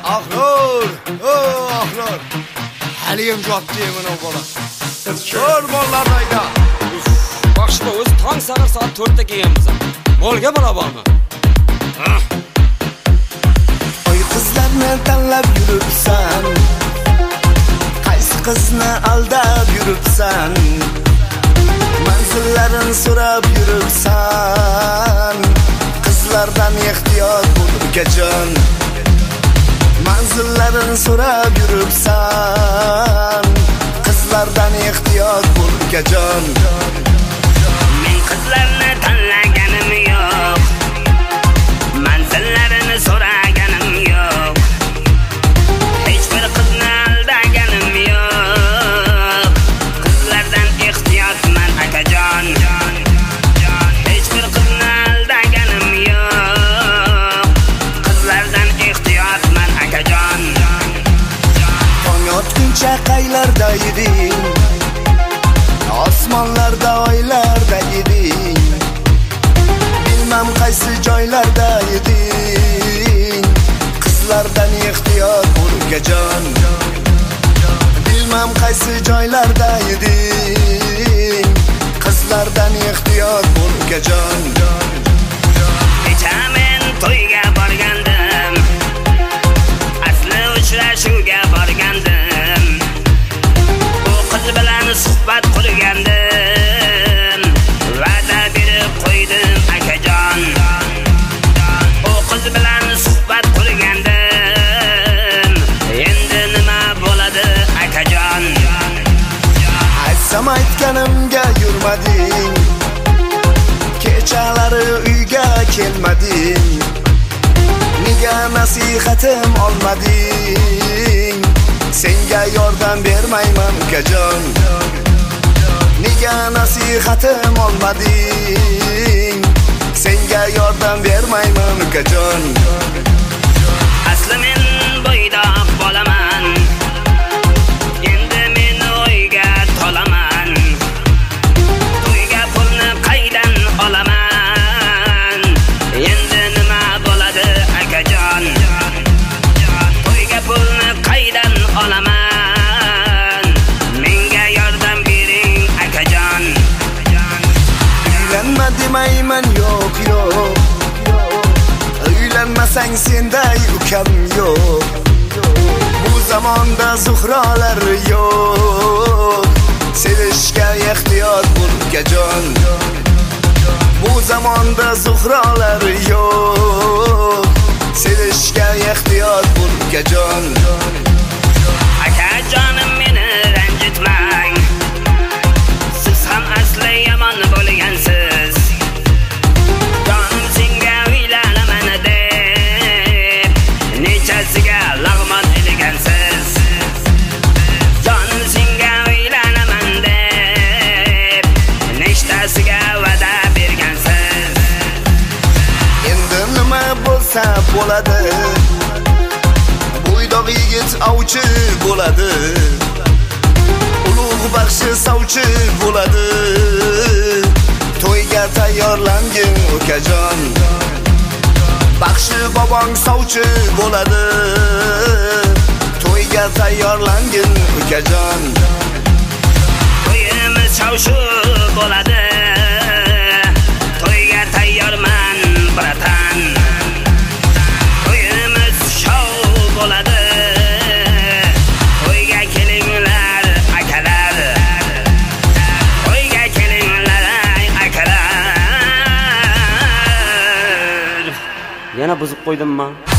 Ahror, ahror. Haliyam javob deyman bola. Ko'r mollardayda. Boshqa o'zi tong sagar soat 4 da kelganmiz. Molga bola bormi? Oy qizlarni tanlab yuribsan, qaysi qizni aldab yuribsan, manzillarin so'rab yuribsan, qizlardan ehtiyot bo'l ukajon, manzillarin so'rab yuribsan, qizlardan ehtiyot bo'l ukajon. Men qizlarni tanlaganim yo'q, manzillarini so'raganim yo'q, hech bir qizni aldaganim yo'q, qizlardan ehtiyotman akajon. Hech bir qizni aldaganim yo'q, qizlardan ehtiyotman akajon. Tong otguncha qaylarda eding, osmonlarda oylarda eding, bilmam qaysi joylarda eding, qizlardan ehtiyot bo'l ukajon. Bilmam qaysi joylarda eding, qizlardan ehtiyot bo'l ukajon. Kecha men to'yga borgandim, asli uchrashuvga borgandim, bu qiz bilan suhbat qurgandim, va'da berib qo'ydim akajon. Bu qiz bilan suhbat qurgandim, endi nima bo'ladi akajon? Aytsam aytganimga yurmading, kechalari uyga kelmading, nega nasihatim olmading? Senga yordam bermayman ukajon, nega nasihatim olmading? Senga yordam bermayman ukajon. Asli men bo'ydoq bolaman, endi men o'yga tolaman, to'yga pulni qaydan olaman? Endi nima bo'ladi akajon? To'yga pulni qaydan olaman? Menga yordam bering akajon. Uylanma demayman, yo'q yo'q, uylanmasang senday ukam yo'q. Bu zamonda zuhrolar yo'q, sevishga ehtiyot bo'l ukajon. Bu zamonda zuhrolar yo'q, sevishga ehtiyot bo'l ukajon. Akajonim meni ranjitmang, siz ham asli yomon bo'lgansiz. Jonim senga uylanaman deb, nechasiga lag'mon ilgansiz. Jonim senga uylanaman deb, nechtasiga va'da bergansiz. Endi nima bo'lsa bo'ladi, bo'ydoq yigit ovchi bo'ladi, ulug' baxshi sovchi bo'ladi. To'yga tayyorlangin ukajon, baxshi bobong sovchi bo'ladi. To'yga tayyorlangin ukajon. To'yimiz shovshu bo'ladi, to'yga tayyorman bratan. To'yimiz shov bo'ladi, to'yga kelinglar akalar, to'yga kelinglar akalar. Yana buzib qo'ydimmi?